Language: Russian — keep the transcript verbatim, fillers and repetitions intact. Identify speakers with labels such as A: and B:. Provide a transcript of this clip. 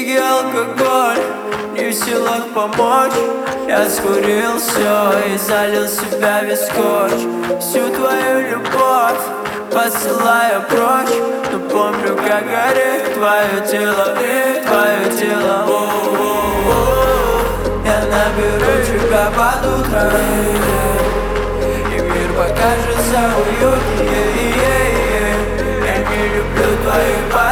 A: и алкоголь не в силах помочь. Я скурил все и залил себя весь скотч. Всю твою любовь посылаю прочь, но помню, как горит твое тело и твое тело. О-о-о-о. Я наберу тебя под утро, и мир покажется уютнее. Я не люблю твоих